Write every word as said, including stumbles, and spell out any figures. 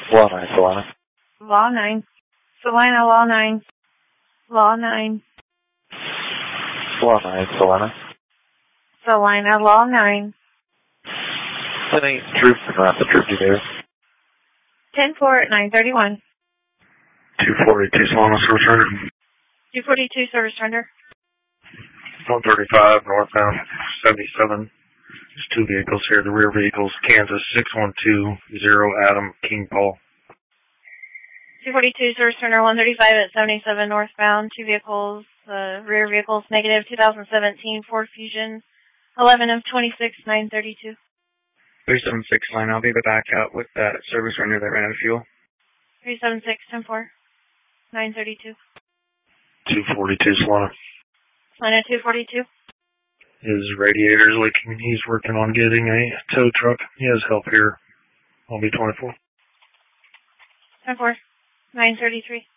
Law nine, Solana. Law nine. Salina, Law nine. Law nine. Law nine, Solana. Salina, Law nine. Any troops and not the troop you there? ten four, nine thirty-one. two forty-two Solana, service render. two forty-two, service render. one thirty-five, northbound, seventy-seven. There's two vehicles here. The rear vehicle's Kansas six one two zero Adam King Paul. two forty-two, service render, one thirty-five at seventy-seven northbound. Two vehicles, uh, rear vehicles negative, two thousand seventeen Ford Fusion, eleven of twenty-six, nine thirty-two. three seven six line, I'll be back out with that service render that ran out of fuel. three seven six, ten four, nine thirty-two. two forty-two Solana. Solana two forty-two. His radiator is leaking. He's working on getting a tow truck. He has help here. I'll be twenty-four. ten four, nine thirty-three.